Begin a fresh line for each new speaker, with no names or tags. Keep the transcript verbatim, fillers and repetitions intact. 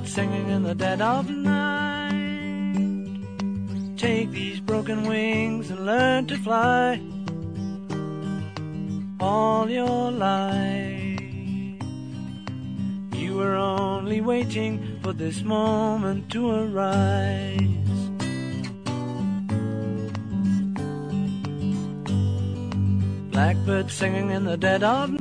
Blackbird singing in the dead of night. Take these broken wings and learn to fly all your life. You were only waiting for this moment to arise. Blackbird singing in the dead of night.